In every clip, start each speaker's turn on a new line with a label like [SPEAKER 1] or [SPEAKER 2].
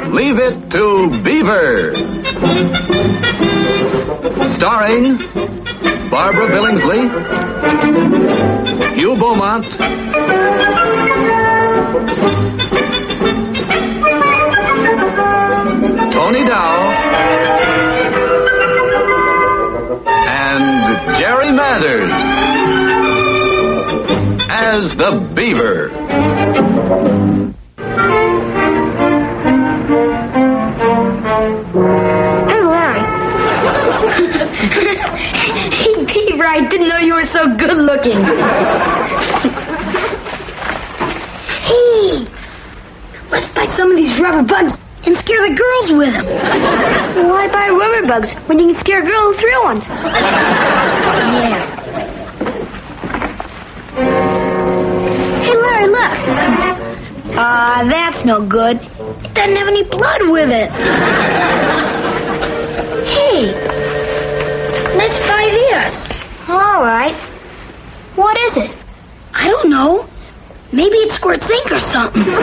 [SPEAKER 1] Leave It to Beaver. Starring Barbara Billingsley, Hugh Beaumont, Tony Dow, and Jerry Mathers as the Beaver.
[SPEAKER 2] Hey, Larry. Hey, Beaver, I didn't know you were so good looking. Hey, let's buy some of these rubber bugs and scare the girls with them. Why buy rubber bugs when you can scare girls with real ones? Yeah. Hey, Larry, look. That's no good. It doesn't have any blood with it. Hey, let's buy this. All right. What is it? I don't know. Maybe it squirts ink or something. Boy,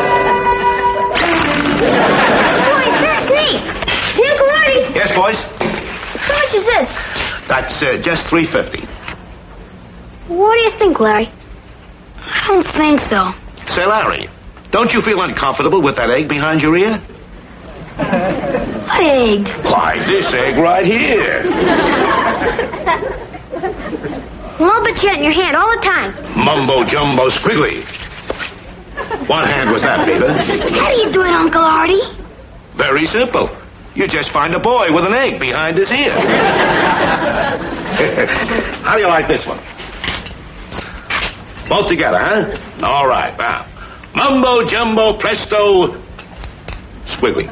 [SPEAKER 2] that's neat. Hey, Uncle Artie.
[SPEAKER 3] Yes, boys?
[SPEAKER 2] How much is this?
[SPEAKER 3] That's just $3.50.
[SPEAKER 2] What do you think, Larry? I don't think so.
[SPEAKER 3] Say, Larry, don't you feel uncomfortable with that egg behind your ear?
[SPEAKER 2] What egg?
[SPEAKER 3] Why, this egg right here.
[SPEAKER 2] Well, I'll bet you had it in your hand all the time.
[SPEAKER 3] Mumbo jumbo squiggly. What hand was that, Beaver?
[SPEAKER 2] How do you do it, Uncle Artie?
[SPEAKER 3] Very simple. You just find a boy with an egg behind his ear. How do you like this one? Both together, huh? All right, now. Mumbo jumbo presto squiggly.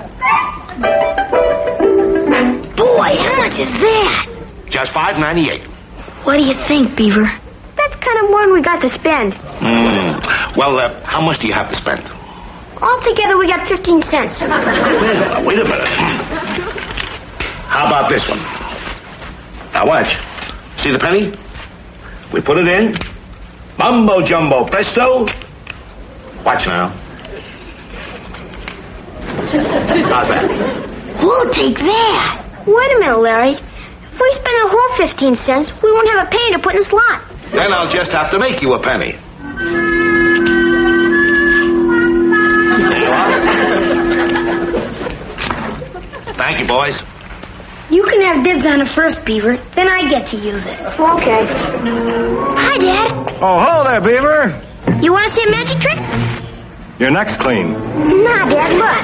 [SPEAKER 2] Boy, how much is that?
[SPEAKER 3] Just $5.98.
[SPEAKER 2] What do you think, Beaver? That's kind of more than we got to spend.
[SPEAKER 3] Well, how much do you have to spend?
[SPEAKER 2] Altogether, we got 15 cents.
[SPEAKER 3] Wait a minute. How about this one? Now watch. See the penny? We put it in. Mumbo jumbo presto. Watch now. How's that?
[SPEAKER 2] We'll take that. Wait a minute, Larry. If we spend the whole 15 cents, we won't have a penny to put in the slot.
[SPEAKER 3] Then I'll just have to make you a penny. There you are. Thank you, boys.
[SPEAKER 2] You can have dibs on it first, Beaver. Then I get to use it. Okay. Hi, Dad.
[SPEAKER 1] Oh, hello there, Beaver.
[SPEAKER 2] You want to see a magic trick?
[SPEAKER 1] Your neck's clean.
[SPEAKER 2] Nah, Dad, look.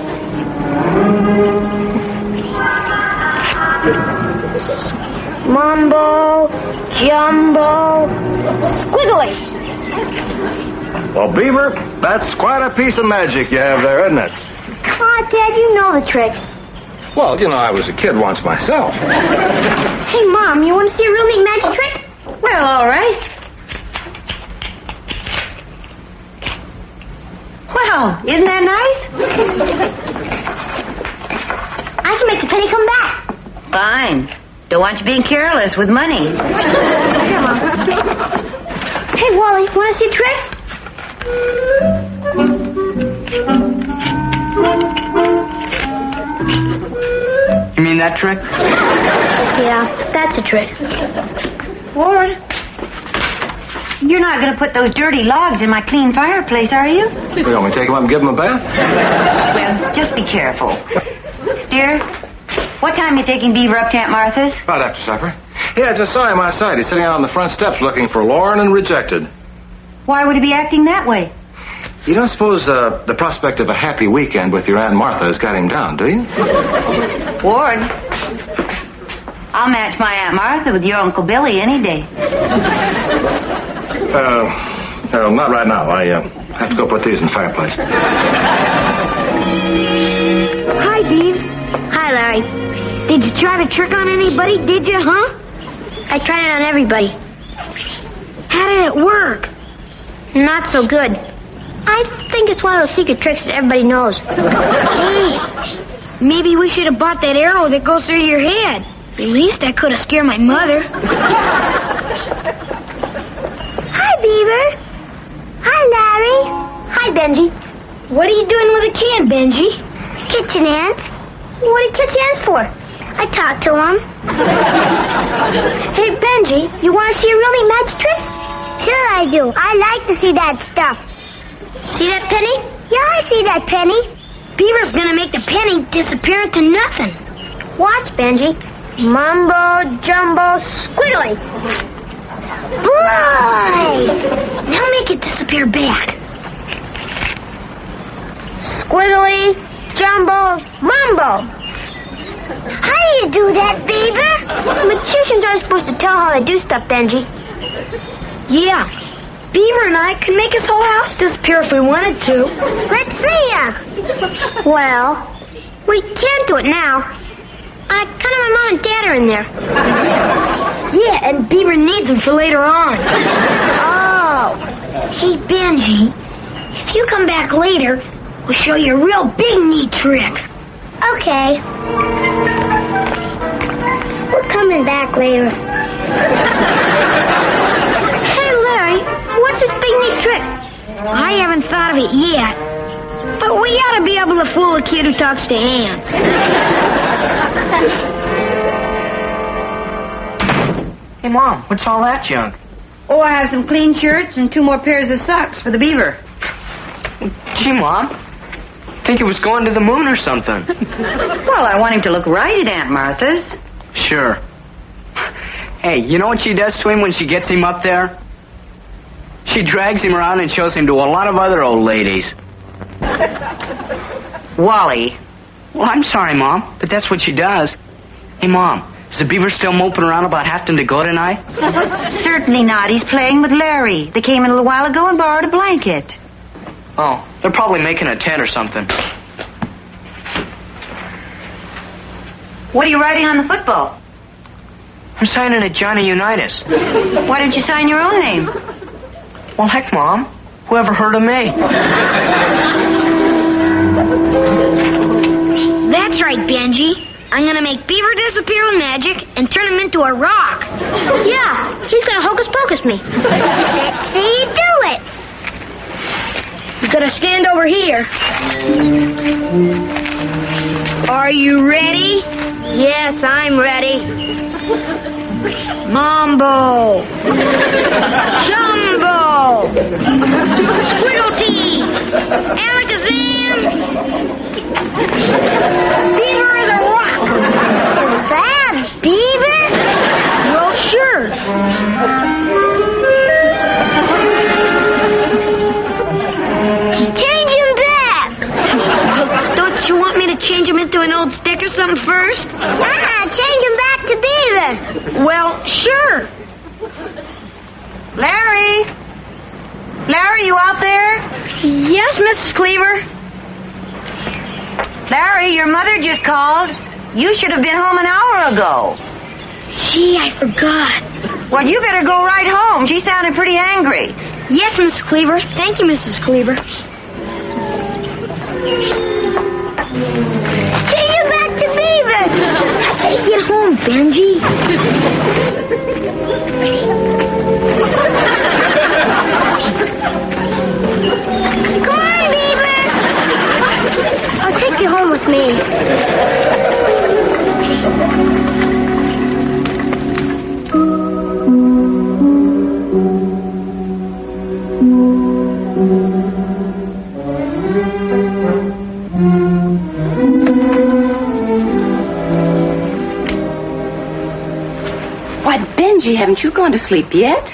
[SPEAKER 2] Mumbo, jumbo, squiggly.
[SPEAKER 1] Well, Beaver, that's quite a piece of magic you have there, isn't it?
[SPEAKER 2] Aw, Dad, you know the trick.
[SPEAKER 1] Well, you know, I was a kid once myself.
[SPEAKER 2] Hey, Mom, you want to see a real neat magic trick? Well, all right. Well, isn't that nice? I can make the penny come back.
[SPEAKER 4] Fine. Don't want you being careless with money.
[SPEAKER 2] Come on. Hey, Wally, want to see a trick?
[SPEAKER 5] You mean that trick?
[SPEAKER 2] Yeah, that's a trick. Forward.
[SPEAKER 4] You're not going to put those dirty logs in my clean fireplace, are you?
[SPEAKER 1] You want me to take him up and give him a bath?
[SPEAKER 4] Well, just be careful. Dear, what time are you taking Beaver up to Aunt Martha's?
[SPEAKER 1] Right after supper. Yeah, I just saw him outside. He's sitting out on the front steps looking forlorn and rejected.
[SPEAKER 4] Why would he be acting that way?
[SPEAKER 1] You don't suppose the prospect of a happy weekend with your Aunt Martha has got him down, do you?
[SPEAKER 4] Ward, I'll match my Aunt Martha with your Uncle Billy any day.
[SPEAKER 1] Not right now. I have to go put these in the fireplace.
[SPEAKER 2] Hi, Beav. Hi, Larry. Did you try the trick on anybody, did you, huh? I tried it on everybody. How did it work? Not so good. I think it's one of those secret tricks that everybody knows. Hey, maybe we should have bought that arrow that goes through your head. At least I could have scared my mother. Hi, Beaver. Hi, Larry. Hi, Benji. What are you doing with a can, Benji? kitchen ants. What do kitchen ants for? I talked to them. Hey, Benji, you want to see a really magic trick? Sure I do. I like to see that stuff. See that penny? Yeah, I see that penny. Beaver's gonna make the penny disappear into nothing. Watch, Benji. Mumbo, jumbo, squiggly. Boy! Now make it disappear back. Squiggly, jumbo, mumbo. How do you do that, Beaver? Magicians aren't supposed to tell how they do stuff, Benji. Yeah. Beaver and I can make his whole house disappear if we wanted to. Let's see ya. Well, we can't do it now. Kind of my mom and dad are in there. Yeah, and Beaver needs them for later on. Oh. Hey, Benji, if you come back later, we'll show you a real big neat trick. Okay. We're coming back later. Hey, Larry, what's this big neat trick? I haven't thought of it yet. But we ought to be able to fool a kid who talks to ants.
[SPEAKER 5] Hey, Mom, what's all that junk?
[SPEAKER 4] Oh, I have some clean shirts and 2 more pairs of socks for the Beaver.
[SPEAKER 5] Gee, Mom, think it was going to the moon or something.
[SPEAKER 4] Well, I want him to look right at Aunt Martha's.
[SPEAKER 5] Sure. Hey, you know what she does to him when she gets him up there? She drags him around and shows him to a lot of other old ladies.
[SPEAKER 4] Wally.
[SPEAKER 5] Well, I'm sorry, Mom, but that's what she does. Hey, Mom, is the Beaver still moping around about having to go tonight?
[SPEAKER 4] Certainly not. He's playing with Larry. They came in a little while ago and borrowed a blanket.
[SPEAKER 5] Oh, they're probably making a tent or something.
[SPEAKER 4] What are you writing on the football?
[SPEAKER 5] I'm signing at Johnny Unitas.
[SPEAKER 4] Why don't you sign your own name?
[SPEAKER 5] Well, heck, Mom. Whoever heard of me?
[SPEAKER 2] That's right, Benji. I'm gonna make Beaver disappear with magic and turn him into a rock. Yeah, he's gonna hocus pocus me. Let's see you do it. He's gonna stand over here. Are you ready? Yes, I'm ready. Mambo, Jumbo, Squigglety, Alakazam. Beaver is a rock. Is that Beaver? Well, sure. Change him back. Don't you want me to change him into an old stick or something first? Change him back to Beaver. Well, sure.
[SPEAKER 4] Larry? Larry, you out there?
[SPEAKER 2] Yes, Mrs. Cleaver.
[SPEAKER 4] Larry, your mother just called. You should have been home an hour ago.
[SPEAKER 2] Gee, I forgot.
[SPEAKER 4] Well, you better go right home. She sounded pretty angry.
[SPEAKER 2] Yes, Mrs. Cleaver. Thank you, Mrs. Cleaver. Take him back to Beaver. I gotta get home, Benji. Come on, Beaver. I'll take you home with me.
[SPEAKER 6] Why, Benji, haven't you gone to sleep yet?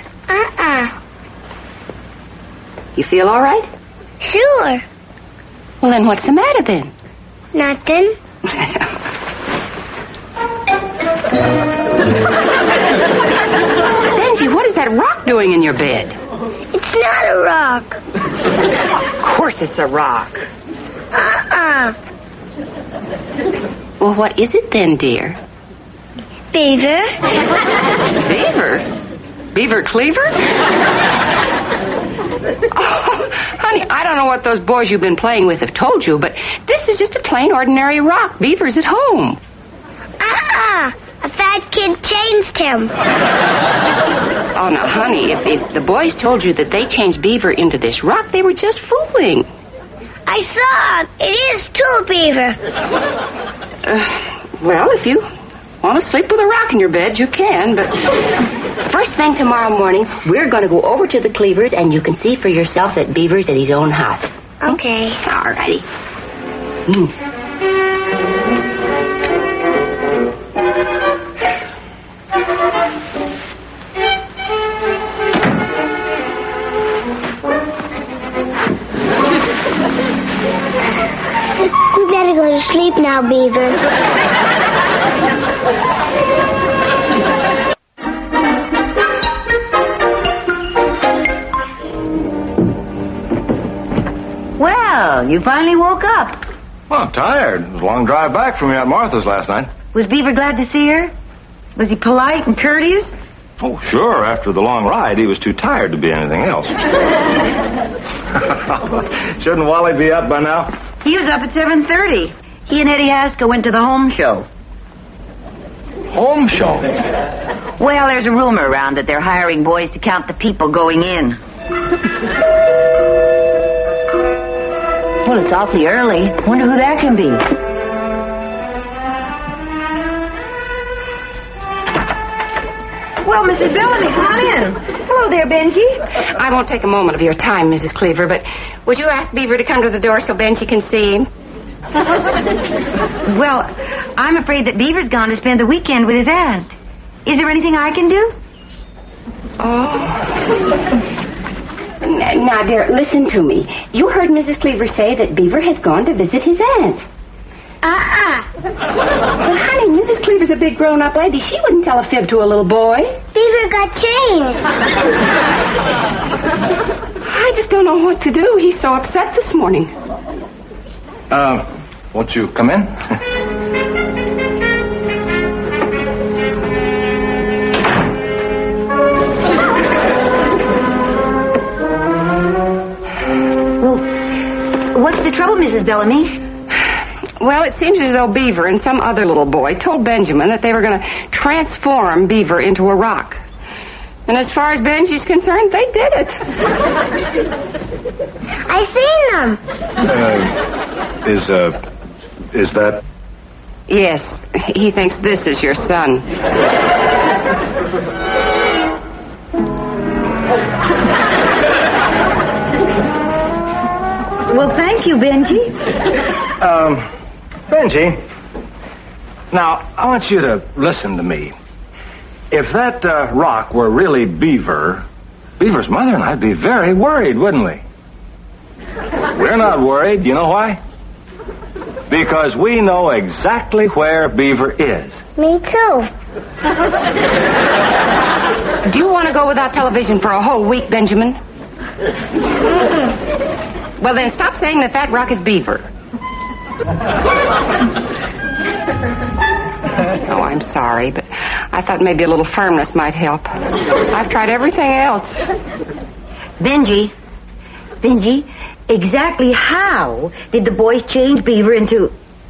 [SPEAKER 6] You feel all right?
[SPEAKER 2] Sure.
[SPEAKER 6] Well, then what's the matter then?
[SPEAKER 2] Nothing.
[SPEAKER 6] Benji, what is that rock doing in your bed?
[SPEAKER 2] It's not a rock.
[SPEAKER 6] Of course it's a rock. Well, what is it then, dear?
[SPEAKER 2] Beaver.
[SPEAKER 6] Beaver? Beaver Cleaver? Oh, honey, I don't know what those boys you've been playing with have told you, but this is just a plain ordinary rock. Beaver's at home.
[SPEAKER 2] A fat kid changed him.
[SPEAKER 6] Oh, now, honey, if the boys told you that they changed Beaver into this rock, they were just fooling.
[SPEAKER 2] I saw it. It is, too. too, Beaver.
[SPEAKER 6] Well, if you want to sleep with a rock in your bed, you can, but first thing tomorrow morning, we're going to go over to the Cleavers, and you can see for yourself that Beaver's at his own house.
[SPEAKER 2] Okay.
[SPEAKER 6] All righty.
[SPEAKER 2] We better go to sleep now, Beaver.
[SPEAKER 4] Well, you finally woke up.
[SPEAKER 1] Well, I'm tired. It was a long drive back from you at Martha's last night.
[SPEAKER 4] Was Beaver glad to see her? Was he polite and courteous?
[SPEAKER 1] Oh, sure. After the long ride, he was too tired to be anything else. Shouldn't Wally be up by now?
[SPEAKER 4] He was up at 7:30. He and Eddie Haskell went to the home show.
[SPEAKER 1] Home show?
[SPEAKER 4] Well, there's a rumor around that they're hiring boys to count the people going in. Well, it's awfully early. Wonder who that can be. Well, Mrs. Bellamy, come on in. Hello there, Benji.
[SPEAKER 6] I won't take a moment of your time, Mrs. Cleaver, but would you ask Beaver to come to the door so Benji can see him?
[SPEAKER 4] Well, I'm afraid that Beaver's gone to spend the weekend with his aunt. Is there anything I can do?
[SPEAKER 6] Oh. Now, dear, listen to me. You heard Mrs. Cleaver say that Beaver has gone to visit his aunt. Well, honey, Mrs. Cleaver's a big grown-up lady. She wouldn't tell a fib to a little boy.
[SPEAKER 2] Beaver got changed.
[SPEAKER 6] I just don't know what to do. He's so upset this morning.
[SPEAKER 1] Won't you come in?
[SPEAKER 4] Well, what's the trouble, Mrs. Bellamy?
[SPEAKER 6] Well, it seems as though Beaver and some other little boy told Benjamin that they were going to transform Beaver into a rock. And as far as Benji's concerned, they did it.
[SPEAKER 2] I seen them.
[SPEAKER 1] Is that...
[SPEAKER 6] Yes, he thinks this is your son.
[SPEAKER 4] Well, thank you, Benji.
[SPEAKER 1] Benji, now, I want you to listen to me. If that rock were really Beaver's mother and I'd be very worried, wouldn't we? We're not worried. You know why? Because we know exactly where Beaver is.
[SPEAKER 2] Me too.
[SPEAKER 6] Do you want to go without television for a whole week, Benjamin? Well, then stop saying that rock is Beaver. Oh, I'm sorry, but I thought maybe a little firmness might help. I've tried everything else.
[SPEAKER 4] Benji, exactly how did the boys change Beaver into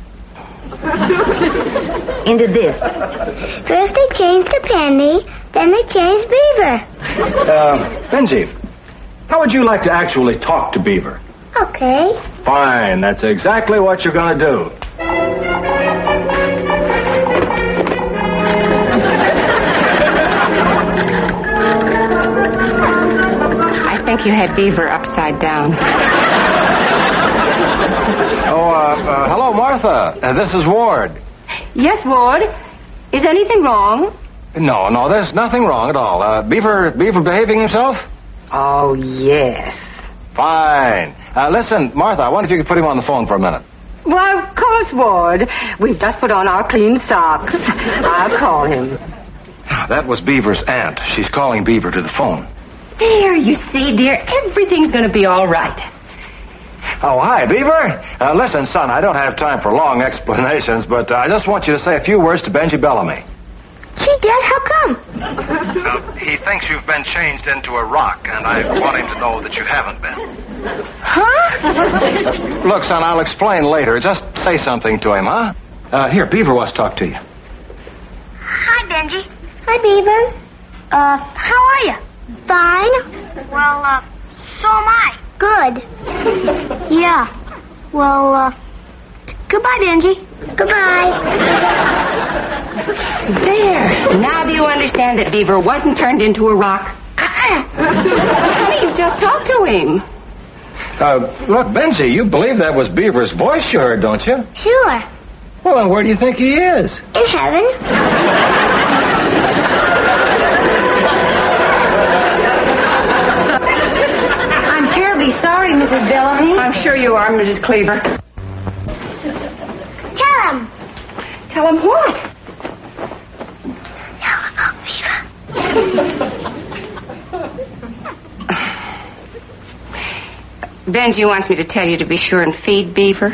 [SPEAKER 4] this?
[SPEAKER 2] First they changed the penny, then they changed Beaver.
[SPEAKER 1] Benji, how would you like to actually talk to Beaver?
[SPEAKER 2] Okay.
[SPEAKER 1] Fine, that's exactly what you're going to do.
[SPEAKER 6] I think you had Beaver upside down.
[SPEAKER 1] Hello, Martha. This is Ward.
[SPEAKER 6] Yes, Ward. Is anything wrong?
[SPEAKER 1] No, there's nothing wrong at all. Beaver behaving himself?
[SPEAKER 6] Oh, yes.
[SPEAKER 1] Fine. Listen, Martha, I wonder if you could put him on the phone for a minute.
[SPEAKER 6] Well, of course, Ward. We've just put on our clean socks. I'll call him.
[SPEAKER 1] That was Beaver's aunt. She's calling Beaver to the phone.
[SPEAKER 6] There, you see, dear, everything's going to be all right.
[SPEAKER 1] Oh, hi, Beaver. Listen, son, I don't have time for long explanations, but I just want you to say a few words to Benji Bellamy.
[SPEAKER 2] Gee, Dad, how come?
[SPEAKER 1] He thinks you've been changed into a rock, and I want him to know that you haven't been.
[SPEAKER 2] Huh?
[SPEAKER 1] Look, son, I'll explain later. Just say something to him, huh? Here, Beaver wants to talk to you.
[SPEAKER 2] Hi, Benji. Hi, Beaver. How are you? Fine. Well, so am I. Good. Yeah. Well, Goodbye, Benji. Goodbye.
[SPEAKER 6] There. Now do you understand that Beaver wasn't turned into a rock? Honey, you just talked to him.
[SPEAKER 1] Look, Benji, you believe that was Beaver's voice you heard, don't you?
[SPEAKER 2] Sure.
[SPEAKER 1] Well, then where do you think he is?
[SPEAKER 2] In heaven.
[SPEAKER 4] I'm terribly sorry, Mrs. Bellamy.
[SPEAKER 6] I'm sure you are, Mrs. Cleaver.
[SPEAKER 2] Tell him.
[SPEAKER 6] Tell him what?
[SPEAKER 2] Tell him about Beaver.
[SPEAKER 6] Benji wants me to tell you to be sure and feed Beaver.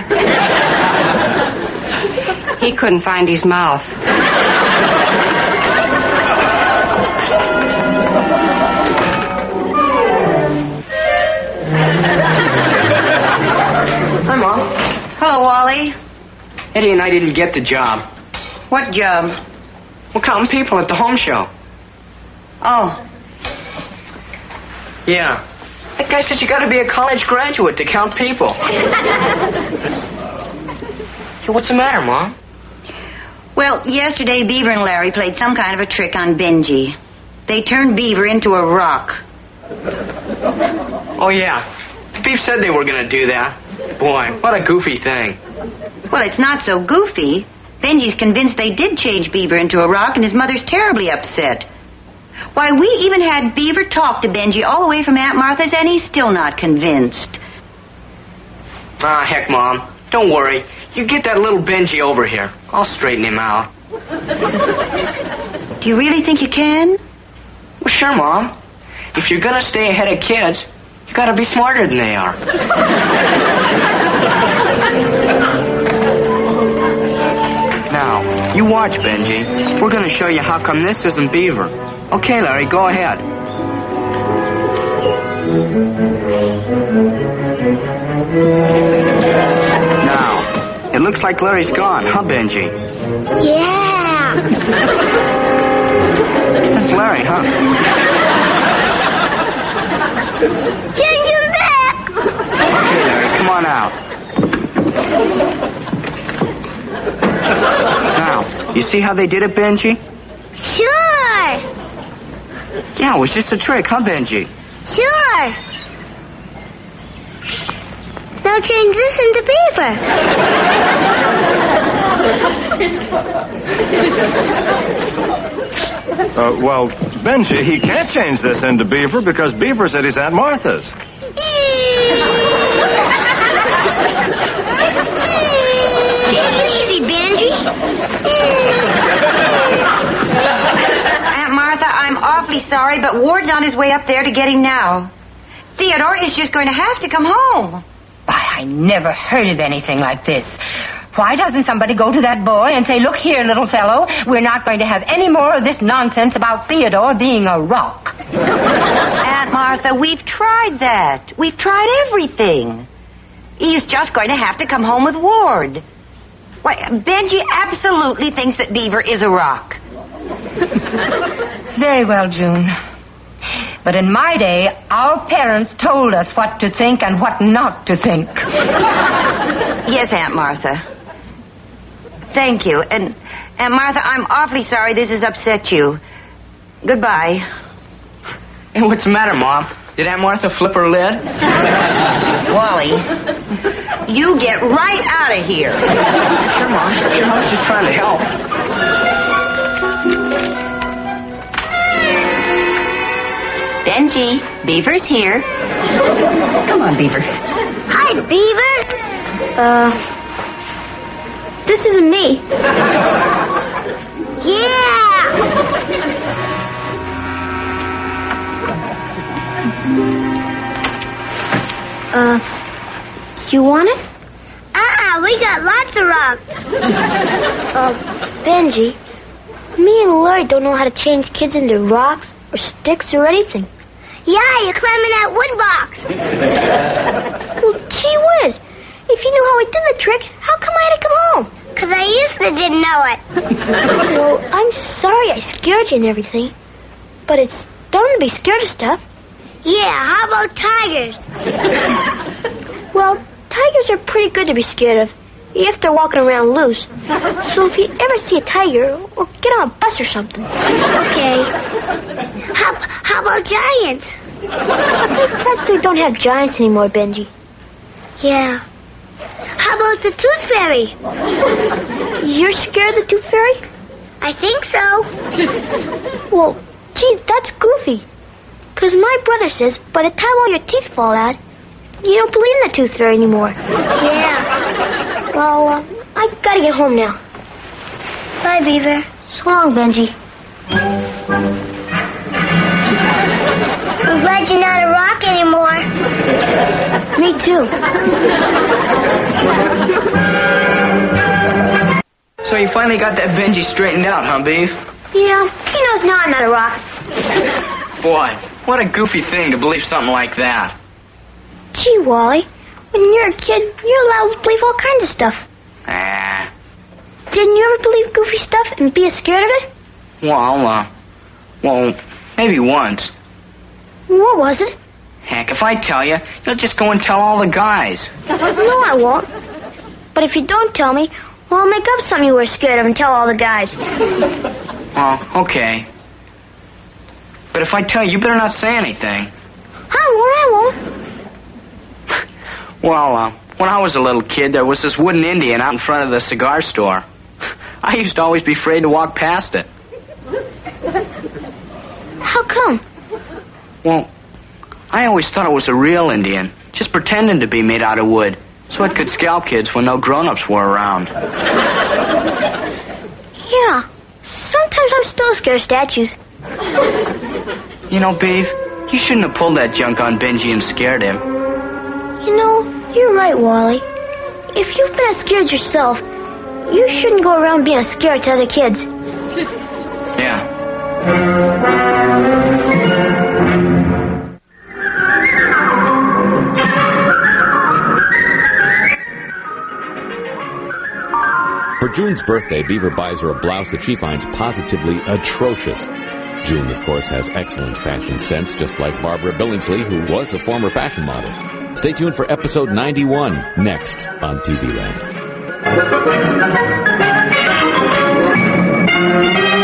[SPEAKER 6] He couldn't find his mouth.
[SPEAKER 5] Hi, Mom.
[SPEAKER 4] Hello, Wally.
[SPEAKER 5] Eddie and I didn't get the job.
[SPEAKER 4] What job?
[SPEAKER 5] We're counting people at the home show.
[SPEAKER 4] Oh,
[SPEAKER 5] Yeah. That guy says you gotta be a college graduate to count people. Hey, what's the matter, Mom?
[SPEAKER 4] well, yesterday Beaver and Larry played some kind of a trick on Benji. They turned Beaver into a rock.
[SPEAKER 5] Oh, yeah. Beef said they were gonna do that. Boy, what a goofy thing.
[SPEAKER 4] Well, it's not so goofy. Benji's convinced they did change Beaver into a rock, and his mother's terribly upset. Why, we even had Beaver talk to Benji all the way from Aunt Martha's, and he's still not convinced.
[SPEAKER 5] Ah, heck, Mom. Don't worry. You get that little Benji over here. I'll straighten him out.
[SPEAKER 4] Do you really think you can?
[SPEAKER 5] Well, sure, Mom. If you're gonna stay ahead of kids, you gotta be smarter than they are. Now, you watch, Benji. We're gonna show you how come this isn't Beaver. Okay, Larry, go ahead. Now, it looks like Larry's gone, huh, Benji?
[SPEAKER 2] Yeah.
[SPEAKER 5] That's Larry, huh?
[SPEAKER 2] Change him back.
[SPEAKER 5] Okay, Larry, come on out. Now, you see how they did it, Benji?
[SPEAKER 2] Sure.
[SPEAKER 5] Yeah, it was just a trick, huh, Benji?
[SPEAKER 2] Sure. Now change this into Beaver.
[SPEAKER 1] Well, Benji, he can't change this into Beaver because Beaver's at his Aunt Martha's.
[SPEAKER 2] Take it easy, Benji.
[SPEAKER 4] Aunt Martha, I'm awfully sorry, but Ward's on his way up there to get him now. Theodore is just going to have to come home.
[SPEAKER 7] Why, I never heard of anything like this. Why doesn't somebody go to that boy and say, look here, little fellow, we're not going to have any more of this nonsense about Theodore being a rock.
[SPEAKER 4] Aunt Martha, we've tried that. We've tried everything. He's just going to have to come home with Ward. Why, Benji absolutely thinks that Beaver is a rock.
[SPEAKER 7] Very well, June. But in my day, our parents told us what to think and what not to think.
[SPEAKER 4] Yes, Aunt Martha. Thank you. And, Aunt Martha, I'm awfully sorry this has upset you. Goodbye.
[SPEAKER 5] Hey, what's the matter, Mom? Did Aunt Martha flip her lid?
[SPEAKER 4] Wally, you get right out of here.
[SPEAKER 5] Sure, Mom. Sure, I was just trying to help.
[SPEAKER 4] Benji, Beaver's here.
[SPEAKER 7] Come on, Beaver.
[SPEAKER 2] Hi, Beaver. This isn't me. Yeah. You want it? We got lots of rocks. Benji, me and Larry don't know how to change kids into rocks or sticks or anything. Yeah, you climb in that wood box. Well, gee whiz. If you knew how I did the trick, how come I had to come home? Because I used to didn't know it. Well, I'm sorry I scared you and everything. But it's dumb to be scared of stuff. Yeah, how about tigers? Well, tigers are pretty good to be scared of. if they're walking around loose. So if you ever see a tiger, well, get on a bus or something. Okay. How about giants? They practically don't have giants anymore, Benji. Yeah. How about the Tooth Fairy? You're scared of the Tooth Fairy? I think so. Well, gee, that's goofy. Because my brother says by the time all your teeth fall out, you don't believe in the Tooth Fairy anymore. Yeah. Well, I gotta get home now. Bye, Beaver. So long, Benji. I'm glad you're not a rock anymore. Me too.
[SPEAKER 5] So you finally got that Benji straightened out, huh, Beef?
[SPEAKER 2] Yeah, he knows now I'm not a rock.
[SPEAKER 5] Boy, what a goofy thing to believe something like that.
[SPEAKER 2] Gee, Wally, when you're a kid, you're allowed to believe all kinds of stuff.
[SPEAKER 5] Ah.
[SPEAKER 2] Didn't you ever believe goofy stuff and be scared of it?
[SPEAKER 5] Well, maybe once.
[SPEAKER 2] What was it?
[SPEAKER 5] Heck, if I tell you, you'll just go and tell all the guys.
[SPEAKER 2] No, I won't. But if you don't tell me, well, I'll make up something you were scared of and tell all the guys.
[SPEAKER 5] Well, okay. But if I tell you, you better not say anything.
[SPEAKER 2] I won't.
[SPEAKER 5] Well, when I was a little kid, there was this wooden Indian out in front of the cigar store. I used to always be afraid to walk past it.
[SPEAKER 2] How come?
[SPEAKER 5] Well, I always thought it was a real Indian, just pretending to be made out of wood, so it could scalp kids when no grown-ups were around.
[SPEAKER 2] Yeah, sometimes I'm still scared of statues.
[SPEAKER 5] You know, Beef, you shouldn't have pulled that junk on Benji and scared him.
[SPEAKER 2] You know, you're right, Wally. If you've been scared yourself, you shouldn't go around being scared to other kids.
[SPEAKER 5] Yeah.
[SPEAKER 8] For June's birthday, Beaver buys her a blouse that she finds positively atrocious. June, of course, has excellent fashion sense, just like Barbara Billingsley, who was a former fashion model. Stay tuned for episode 91, next on TV Land.